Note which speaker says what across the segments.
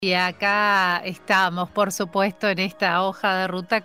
Speaker 1: Y acá estamos, por supuesto, en esta hoja de ruta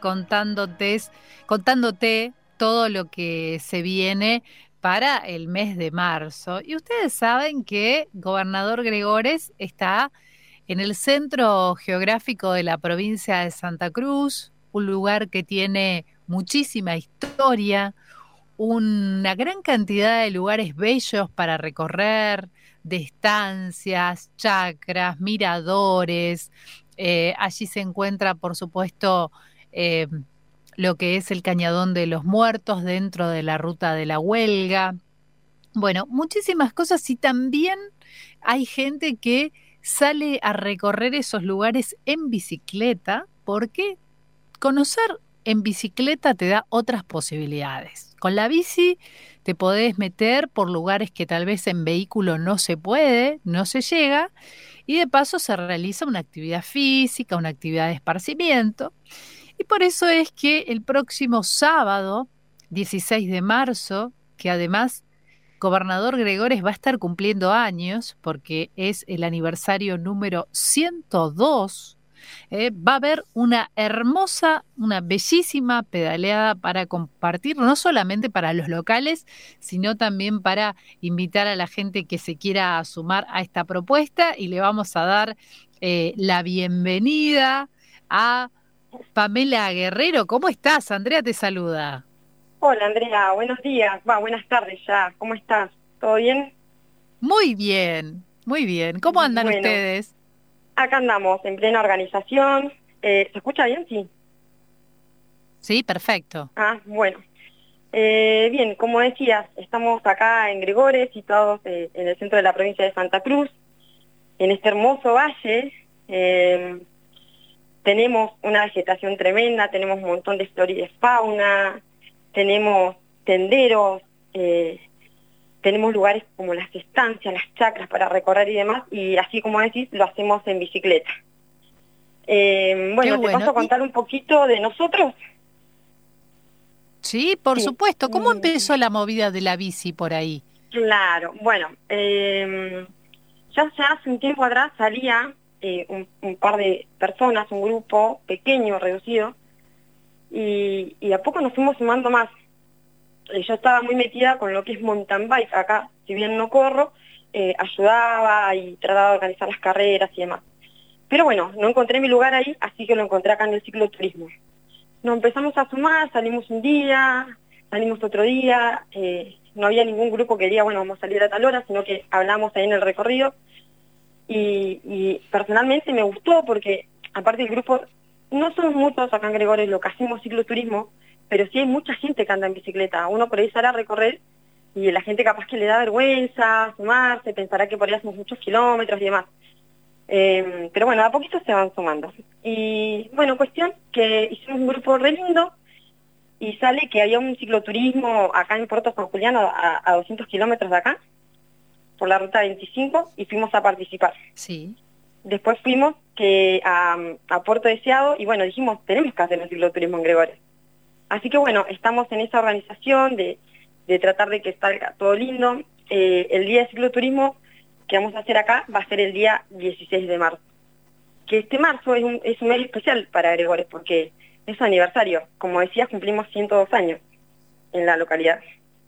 Speaker 1: contándote todo lo que se viene para el mes de marzo. Y ustedes saben que Gobernador Gregores está en el centro geográfico de la provincia de Santa Cruz, un lugar que tiene muchísima historia, una gran cantidad de lugares bellos para recorrer, de estancias, chacras, miradores. Allí se encuentra, por supuesto, eh, lo que es el Cañadón de los Muertos dentro de la Ruta de la Huelga. Bueno, muchísimas cosas y también hay gente que sale a recorrer esos lugares en bicicleta porque conocer en bicicleta te da otras posibilidades. Con la bici te podés meter por lugares que tal vez en vehículo no se puede, no se llega, y de paso se realiza una actividad física, una actividad de esparcimiento. Y por eso es que el próximo sábado, 16 de marzo, que además Gobernador Gregores va a estar cumpliendo años porque es el aniversario número 102. Va a haber una hermosa, una bellísima pedaleada para compartir, no solamente para los locales, sino también para invitar a la gente que se quiera sumar a esta propuesta y le vamos a dar la bienvenida a Pamela Guerrero. ¿Cómo estás? Andrea te saluda.
Speaker 2: Hola Andrea, buenos días, buenas tardes ya, ¿cómo estás? ¿Todo bien?
Speaker 1: Muy bien, muy bien. ¿Cómo andan
Speaker 2: Bueno,
Speaker 1: ustedes?
Speaker 2: acá andamos en plena organización. ¿Se escucha bien? Sí.
Speaker 1: Sí, perfecto.
Speaker 2: Bueno. Bien, como decías, estamos acá en Gregores, situados en el centro de la provincia de Santa Cruz, en este hermoso valle. Eh, Tenemos una vegetación tremenda, tenemos un montón de flora y de fauna, tenemos senderos, tenemos lugares como las estancias, las chacras para recorrer y demás, y así como decís, lo hacemos en bicicleta.
Speaker 1: Qué
Speaker 2: Bueno, te
Speaker 1: bueno.
Speaker 2: paso a contar un poquito de nosotros.
Speaker 1: Sí, por
Speaker 2: Sí,
Speaker 1: supuesto. ¿Cómo empezó la movida de la bici por ahí?
Speaker 2: claro. Bueno, ya hace un tiempo atrás salía un par de personas, un grupo pequeño, reducido, y a poco nos fuimos sumando más. Yo estaba muy metida con lo que es mountain bike acá, si bien no corro, ayudaba y trataba de organizar las carreras y demás. Pero bueno, no encontré mi lugar ahí, así que lo encontré acá en el cicloturismo. Nos empezamos a sumar, salimos un día, salimos otro día, no había ningún grupo que diga, bueno, vamos a salir a tal hora, sino que hablamos ahí en el recorrido. Y personalmente me gustó porque, aparte del grupo, no somos muchos acá en Gregores lo que hacemos cicloturismo, pero sí hay mucha gente que anda en bicicleta. Uno por ahí sale a recorrer y la gente capaz que le da vergüenza sumarse, pensará que por ahí hacemos muchos kilómetros y demás. Pero bueno, a poquito se van sumando. Y bueno, cuestión que hicimos un grupo re lindo y sale que había un cicloturismo acá en Puerto San Julián a 200 kilómetros de acá, por la ruta 25, y fuimos a participar.
Speaker 1: Sí.
Speaker 2: Después fuimos a Puerto Deseado y bueno, dijimos, tenemos que hacer el cicloturismo en Gregores. Así que bueno, estamos en esa organización de tratar de que salga todo lindo. El día de cicloturismo que vamos a hacer acá va a ser el día 16 de marzo. Que este marzo es un mes especial para Gregores porque es su aniversario. Como decías, cumplimos 102 años en la localidad.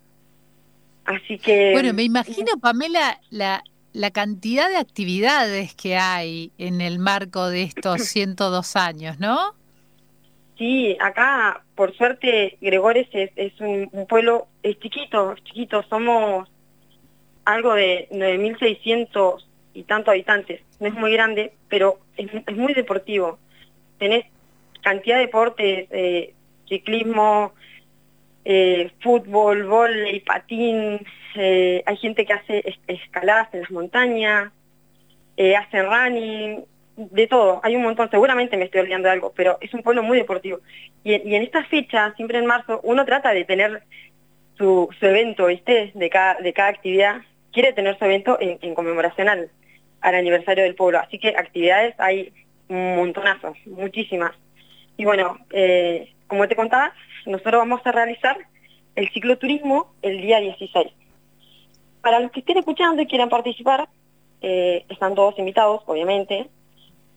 Speaker 2: Así
Speaker 1: Bueno, me
Speaker 2: que
Speaker 1: imagino, Pamela, la cantidad de actividades que hay en el marco de estos 102 años, ¿no?
Speaker 2: sí, acá por suerte Gregores es un pueblo, es chiquito, somos algo de 9.600 y tantos habitantes. No es muy grande, pero es muy deportivo. Tenés cantidad de deportes, ciclismo, fútbol, vóley, patín, hay gente que hace escaladas en las montañas, hacen running, de todo, hay un montón, seguramente me estoy olvidando de algo, pero es un pueblo muy deportivo. Y en esta fecha, siempre en marzo, uno trata de tener su evento, ¿viste? De cada actividad, quiere tener su evento en conmemoración al aniversario del pueblo. Así que actividades hay un montonazo, muchísimas. Y bueno, como te contaba, nosotros vamos a realizar el cicloturismo el día 16. Para los que estén escuchando y quieran participar, están todos invitados, obviamente.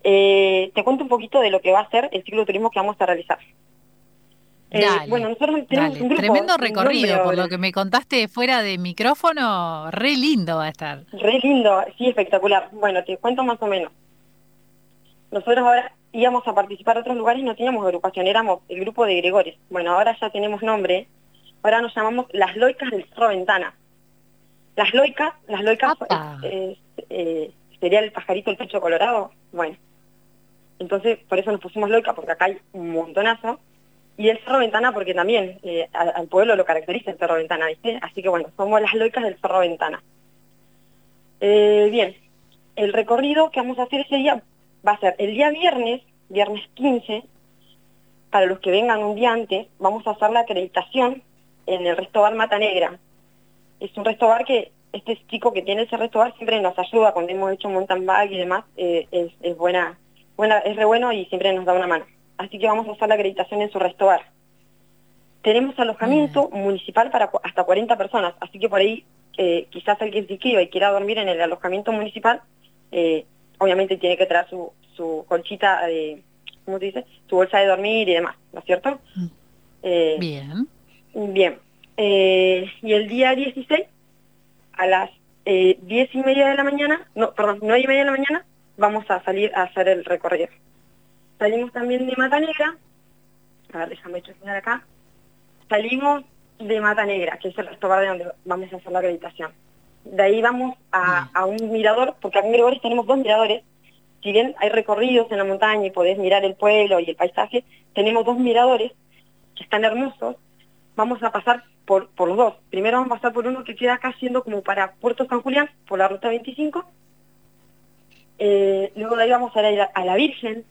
Speaker 2: Te cuento un poquito de lo que va a ser el cicloturismo que vamos a realizar.
Speaker 1: Dale,
Speaker 2: Bueno, nosotros tenemos
Speaker 1: dale.
Speaker 2: un grupo,
Speaker 1: Tremendo
Speaker 2: un nombre
Speaker 1: recorrido, por lo
Speaker 2: ahora,
Speaker 1: que me contaste fuera de micrófono, re lindo va a estar.
Speaker 2: re lindo, sí, espectacular. Bueno, te cuento más o menos. Nosotros ahora íbamos a participar a otros lugares y no teníamos agrupación, éramos el grupo de Gregores. Bueno, ahora ya tenemos nombre, ahora nos llamamos las Loicas del Cerro Ventana. Las loicas
Speaker 1: ¡Apa!
Speaker 2: sería el pajarito el pecho colorado. Bueno, entonces por eso nos pusimos loica, porque acá hay un montonazo. Y el Cerro Ventana porque también al pueblo lo caracteriza el Cerro Ventana, ¿viste? Así que bueno, somos las loicas del Cerro Ventana. Bien, el recorrido que vamos a hacer ese día va a ser el día viernes 15, para los que vengan un día antes, vamos a hacer la acreditación en el Restobar Mata Negra. Es un restobar que este chico que tiene ese restobar siempre nos ayuda cuando hemos hecho mountain bike y demás, es buena, es re bueno y siempre nos da una mano. Así que vamos a hacer la acreditación en su restobar. Tenemos
Speaker 1: Bien.
Speaker 2: alojamiento municipal para hasta 40 personas, así que por ahí quizás alguien se inscriba y quiera dormir en el alojamiento municipal, obviamente tiene que traer su colchita de, ¿cómo se dice? Su bolsa de dormir y demás, ¿no es cierto? Eh,
Speaker 1: Bien.
Speaker 2: bien. Y el día 16 a las 10:30 de la mañana, no, perdón, 9:30 de la mañana, vamos a salir a hacer el recorrido. Salimos también de Mata Negra, a ver, déjame chequear acá. Salimos de Mata Negra, que es el restaurante donde vamos a hacer la acreditación. De ahí vamos
Speaker 1: Bien.
Speaker 2: a un mirador, porque acá en Gregores tenemos 2 miradores. Si bien hay recorridos en la montaña y podés mirar el pueblo y el paisaje, tenemos 2 miradores que están hermosos. Vamos a pasar por los dos. Primero vamos a pasar por uno que queda acá siendo como para Puerto San Julián, por la ruta 25. Luego de ahí vamos a ir a la Virgen.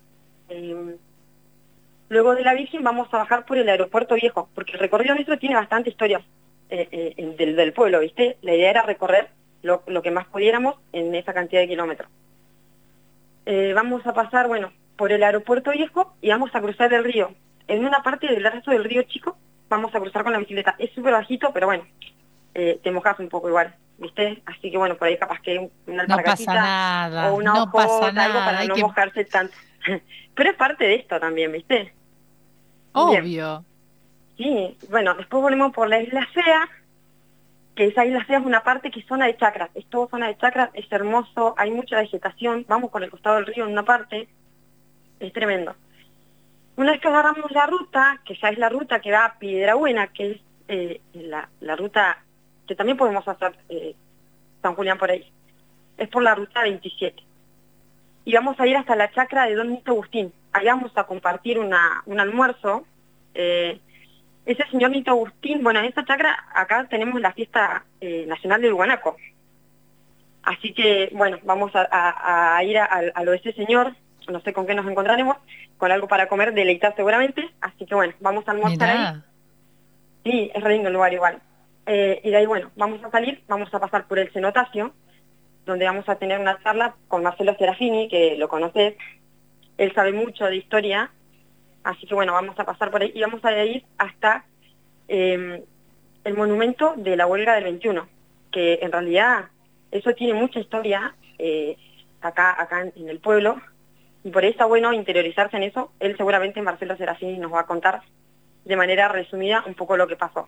Speaker 2: Luego de la Virgen vamos a bajar por el aeropuerto viejo, porque el recorrido nuestro tiene bastante historia del pueblo, ¿viste? La idea era recorrer lo que más pudiéramos en esa cantidad de kilómetros. Vamos a pasar, bueno, por el aeropuerto viejo y vamos a cruzar el río. En una parte del resto del río chico vamos a cruzar con la bicicleta. Es súper bajito, pero bueno, te mojas un poco igual, ¿viste? Así que bueno, por ahí capaz que una
Speaker 1: No pasa
Speaker 2: alpargatita o
Speaker 1: nada,
Speaker 2: una
Speaker 1: no pasa
Speaker 2: hojota, algo
Speaker 1: nada.
Speaker 2: para
Speaker 1: Hay
Speaker 2: no
Speaker 1: que,
Speaker 2: mojarse tanto. Pero es parte de esto también, ¿viste? Bien,
Speaker 1: obvio.
Speaker 2: sí. Bueno, después volvemos por la Isla Fea, que esa Isla Fea es una parte que es zona de chacras. Es todo zona de chacras, es hermoso, hay mucha vegetación. Vamos por el costado del río en una parte, es tremendo. Una vez que agarramos la ruta, que ya es la ruta que va a Piedrabuena, que es la ruta que también podemos hacer San Julián por ahí, es por la ruta 27. Y vamos a ir hasta la chacra de Don Nito Agustín. Ahí vamos a compartir un almuerzo. Ese señor Nito Agustín, bueno, en esta chacra acá tenemos la fiesta nacional del guanaco. Así que, bueno, vamos a ir a lo de ese señor, no sé con qué nos encontraremos, con algo para comer, deleitar seguramente. Así que, bueno, vamos a almorzar ahí.
Speaker 1: Mirá.
Speaker 2: Sí, es re lindo el lugar igual. Y de ahí, bueno, vamos a salir, vamos a pasar por el cenotacio, donde vamos a tener una charla con Marcelo Serafini, que lo conoces, él sabe mucho de historia, así que bueno, vamos a pasar por ahí y vamos a ir hasta el monumento de la huelga del 21, que en realidad eso tiene mucha historia acá en el pueblo, y por eso está bueno interiorizarse en eso. Él seguramente, Marcelo Serafini, nos va a contar de manera resumida un poco lo que pasó.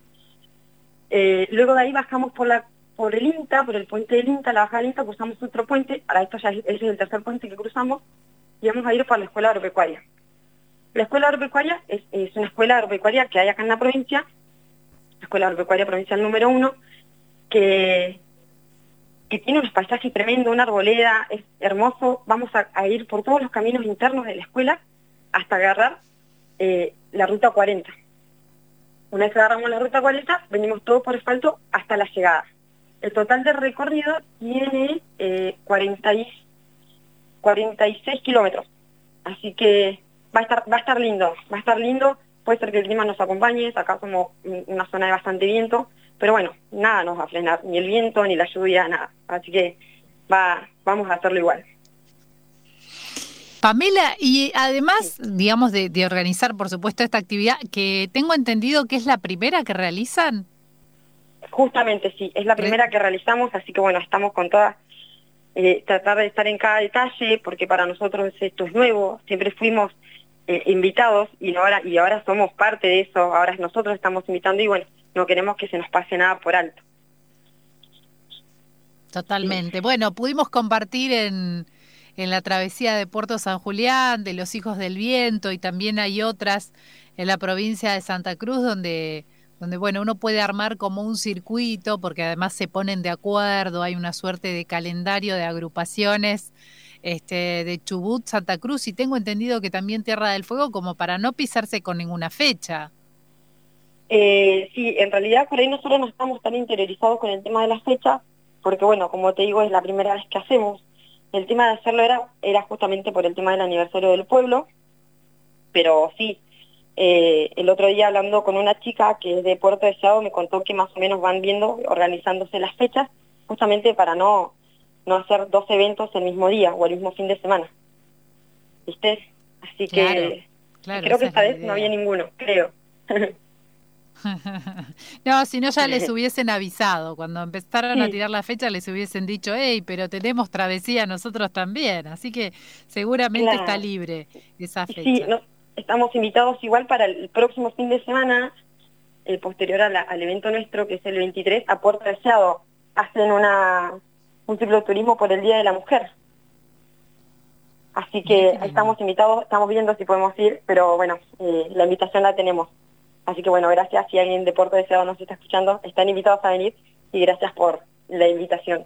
Speaker 2: Luego de ahí bajamos por el INTA, por el puente del INTA, la bajada del INTA, cruzamos otro puente, para esto ya ese es el tercer puente que cruzamos, y vamos a ir por la Escuela Agropecuaria. La Escuela Agropecuaria es una escuela agropecuaria que hay acá en la provincia, la Escuela Agropecuaria Provincial número 1, que tiene unos paisajes tremendos, una arboleda, es hermoso. Vamos a ir por todos los caminos internos de la escuela hasta agarrar la ruta 40. Una vez que agarramos la ruta 40, venimos todos por asfalto hasta la llegada. El total de recorrido tiene 46 kilómetros. Así que va a estar lindo. Puede ser que el clima nos acompañe, acá somos una zona de bastante viento, pero bueno, nada nos va a frenar, ni el viento, ni la lluvia, nada. Así que vamos a hacerlo igual.
Speaker 1: Pamela, y además, digamos, de organizar, por supuesto, esta actividad, que tengo entendido que es la primera que realizan.
Speaker 2: Justamente sí, es la primera que realizamos, así que bueno, estamos con toda tratar de estar en cada detalle, porque para nosotros esto es nuevo, siempre fuimos invitados y ahora somos parte de eso, ahora nosotros estamos invitando y bueno, no queremos que se nos pase nada por alto.
Speaker 1: Totalmente. Bueno, pudimos compartir en la travesía de Puerto San Julián, de los Hijos del Viento, y también hay otras en la provincia de Santa Cruz donde bueno, uno puede armar como un circuito, porque además se ponen de acuerdo, hay una suerte de calendario de agrupaciones de Chubut, Santa Cruz, y tengo entendido que también Tierra del Fuego, como para no pisarse con ninguna fecha.
Speaker 2: Sí, en realidad por ahí nosotros no estamos tan interiorizados con el tema de las fechas, porque bueno, como te digo, es la primera vez que hacemos. El tema de hacerlo era justamente por el tema del aniversario del pueblo, pero sí, el otro día hablando con una chica que es de Puerto Deseado me contó que más o menos van viendo, organizándose las fechas, justamente para no hacer dos eventos el mismo día o el mismo fin de semana. ¿Viste? Así
Speaker 1: Claro,
Speaker 2: que
Speaker 1: claro,
Speaker 2: creo que
Speaker 1: esa es
Speaker 2: esta
Speaker 1: la
Speaker 2: vez no había
Speaker 1: idea.
Speaker 2: ninguno, creo.
Speaker 1: No, si no ya les hubiesen avisado. Cuando empezaron a
Speaker 2: Sí,
Speaker 1: tirar la fecha les hubiesen dicho, hey, pero tenemos travesía nosotros también. Así que seguramente está
Speaker 2: claro.
Speaker 1: libre esa
Speaker 2: Sí,
Speaker 1: fecha.
Speaker 2: no, estamos invitados igual para el próximo fin de semana, posterior al evento nuestro, que es el 23, a Puerto Deseado. Hacen un cicloturismo por el Día de la Mujer. Así
Speaker 1: Mirá
Speaker 2: que
Speaker 1: qué lindo.
Speaker 2: estamos invitados, estamos viendo si podemos ir, pero bueno, la invitación la tenemos. Así que bueno, gracias si alguien de Puerto Deseado nos está escuchando, están invitados a venir y gracias por la invitación.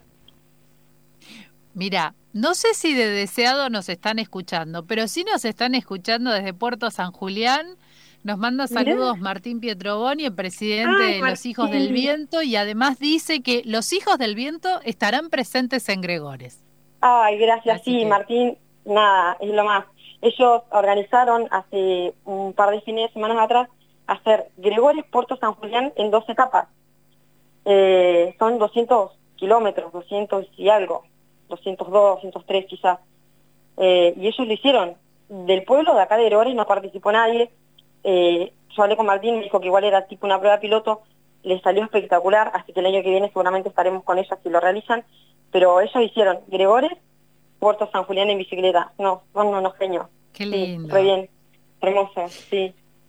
Speaker 1: Mira, no sé si de deseado nos están escuchando, pero sí nos están escuchando desde Puerto San Julián. Nos manda
Speaker 2: Mirá,
Speaker 1: saludos Martín Pietroboni, el presidente
Speaker 2: ay
Speaker 1: de los Hijos del
Speaker 2: Martín,
Speaker 1: Viento, y además dice que los Hijos del Viento estarán presentes en Gregores.
Speaker 2: ay gracias,
Speaker 1: Así
Speaker 2: sí,
Speaker 1: que
Speaker 2: Martín, nada, es lo más. Ellos organizaron hace un par de fines de semana atrás hacer Gregores Puerto San Julián en 2 etapas. Son 200 kilómetros, 200 y algo, 202, 203 quizás. Y ellos lo hicieron. Del pueblo de acá de Gregores no participó nadie. Yo hablé con Martín, me dijo que igual era tipo una prueba piloto, les salió espectacular, así que el año que viene seguramente estaremos con ellos si lo realizan. Pero ellos hicieron Gregores, Puerto San Julián en bicicleta. No, son unos genios.
Speaker 1: qué
Speaker 2: Sí, re
Speaker 1: lindo.
Speaker 2: bien, hermoso, sí.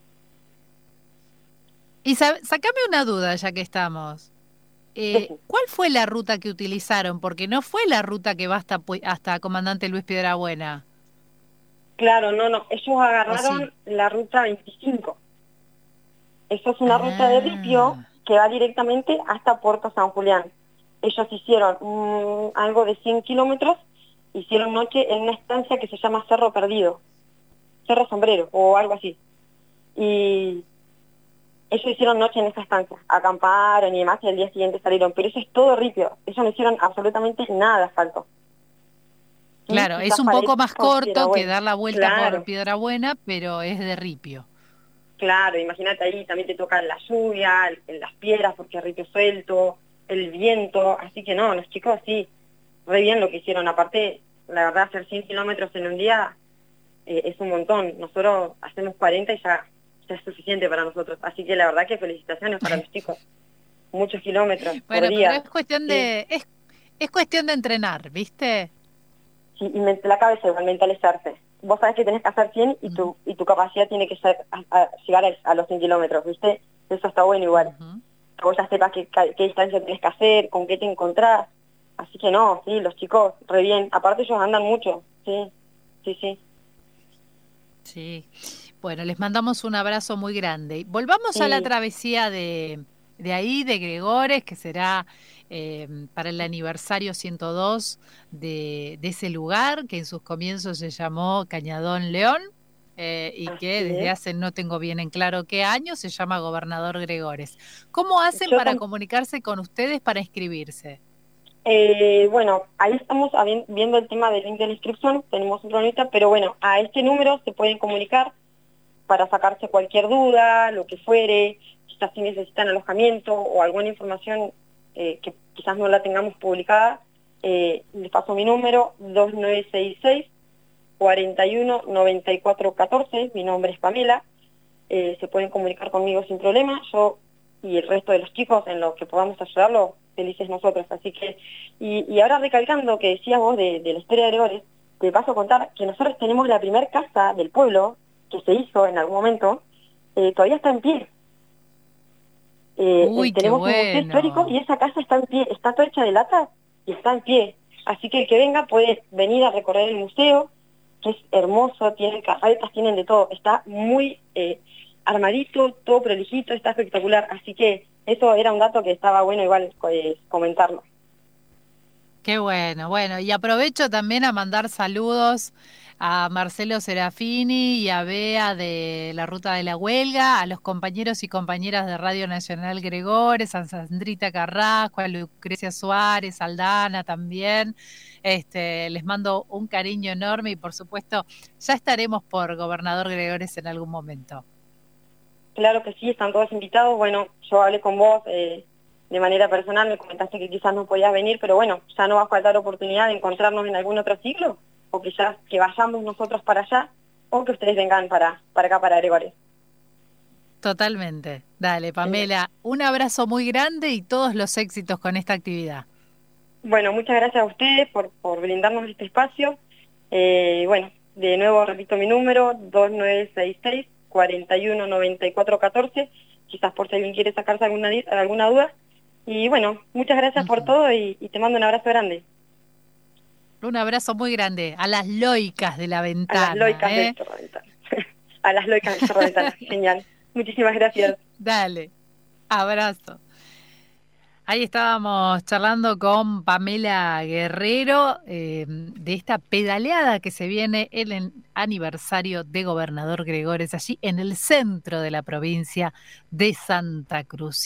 Speaker 1: Y sacame una duda ya que estamos. ¿Cuál fue la ruta que utilizaron? Porque no fue la ruta que va hasta Comandante Luis Piedrabuena,
Speaker 2: Claro, no, ellos
Speaker 1: ¿o sí?
Speaker 2: agarraron la ruta 25. Eso es una ruta de ripio
Speaker 1: Ah,
Speaker 2: que va directamente hasta Puerto San Julián. Ellos hicieron algo de 100 kilómetros, hicieron noche en una estancia que se llama Cerro Perdido, Cerro Sombrero o algo así. Y ellos hicieron noche en esa estancia, acamparon y demás y al día siguiente salieron. Pero eso es todo ripio, ellos no hicieron absolutamente nada de asfalto. Sí,
Speaker 1: claro, es
Speaker 2: quizás
Speaker 1: un
Speaker 2: para
Speaker 1: poco
Speaker 2: ir
Speaker 1: más
Speaker 2: por
Speaker 1: corto que
Speaker 2: Piedrabuena.
Speaker 1: dar la vuelta por
Speaker 2: Claro,
Speaker 1: Piedrabuena, pero es de ripio.
Speaker 2: claro, imagínate ahí también te toca la lluvia, las piedras porque es ripio suelto, el viento, así que no, los chicos sí, re bien lo que hicieron. Aparte, la verdad, hacer 100 kilómetros en un día es un montón. Nosotros hacemos 40 y ya es suficiente para nosotros. Así que la verdad que felicitaciones para los chicos. Muchos kilómetros por
Speaker 1: Bueno, pero
Speaker 2: día.
Speaker 1: es cuestión
Speaker 2: Sí,
Speaker 1: es cuestión de entrenar, ¿viste?
Speaker 2: sí, y la cabeza igual, mentalizarse. Vos sabés que tenés que hacer 100
Speaker 1: Ujú,
Speaker 2: y tu capacidad tiene que ser llegar a los 100 kilómetros, ¿viste? Eso está bueno igual.
Speaker 1: ujú.
Speaker 2: Que vos ya sepas qué distancia tenés que hacer, con qué te encontrás. Así que no, sí, los chicos, re bien. Aparte ellos andan mucho, sí, sí, sí.
Speaker 1: Sí. Bueno, les mandamos un abrazo muy grande. Volvamos a la
Speaker 2: Sí,
Speaker 1: travesía de ahí, de Gregores, que será para el aniversario 102 de ese lugar, que en sus comienzos se llamó Cañadón León, y que
Speaker 2: así
Speaker 1: desde
Speaker 2: es.
Speaker 1: hace no tengo bien en claro qué año se llama Gobernador Gregores. ¿Cómo hacen
Speaker 2: Yo
Speaker 1: para comunicarse con ustedes para inscribirse?
Speaker 2: bueno, ahí estamos viendo el tema del link de la inscripción, tenemos un problemita, pero bueno, a este número se pueden comunicar para sacarse cualquier duda, lo que fuere, quizás si necesitan alojamiento o alguna información que quizás no la tengamos publicada, les paso mi número, 2966-419414, mi nombre es Pamela, se pueden comunicar conmigo sin problema, yo y el resto de los chicos en lo que podamos ayudarlo, felices nosotros. Así que, y ahora recalcando que decías vos de la historia de Gregores, te paso a contar que nosotros tenemos la primer casa del pueblo, que se hizo en algún momento, todavía está en pie.
Speaker 1: Uy, qué
Speaker 2: Tenemos un museo histórico y
Speaker 1: bueno.
Speaker 2: esa casa está en pie, está toda hecha de lata y está en pie. Así que el que venga puede venir a recorrer el museo, que es hermoso, tienen carretas, tienen de todo, está muy armadito, todo prolijito, está espectacular. Así que eso era un dato que estaba bueno igual comentarlo.
Speaker 1: Qué bueno, bueno, y aprovecho también a mandar saludos a Marcelo Serafini y a Bea de la Ruta de la Huelga, a los compañeros y compañeras de Radio Nacional Gregores, a Sandrita Carrasco, a Lucrecia Suárez, a Aldana también. Les mando un cariño enorme y por supuesto ya estaremos por Gobernador Gregores en algún momento.
Speaker 2: Claro que sí, están todos invitados. Bueno, yo hablé con vos de manera personal, me comentaste que quizás no podías venir, pero bueno, ya no va a faltar oportunidad de encontrarnos en algún otro siglo, o quizás que vayamos nosotros para allá, o que ustedes vengan para acá, para Gregores.
Speaker 1: Totalmente. Dale,
Speaker 2: Genial.
Speaker 1: Pamela, un abrazo muy grande y todos los éxitos con esta actividad.
Speaker 2: Bueno, muchas gracias a ustedes por brindarnos este espacio. Bueno, de nuevo repito mi número, 2966-419414, quizás por si alguien quiere sacarse alguna duda. Y bueno, muchas gracias por
Speaker 1: Ujú.
Speaker 2: todo y te mando un abrazo grande.
Speaker 1: Un abrazo muy grande a las loicas de la
Speaker 2: A las
Speaker 1: ventana,
Speaker 2: loicas del
Speaker 1: ¿eh?
Speaker 2: Cerro Ventana. A las loicas del Cerro Ventana. Genial. Muchísimas gracias.
Speaker 1: Dale, abrazo. Ahí estábamos charlando con Pamela Guerrero de esta pedaleada que se viene en el aniversario de Gobernador Gregores, allí en el centro de la provincia de Santa Cruz.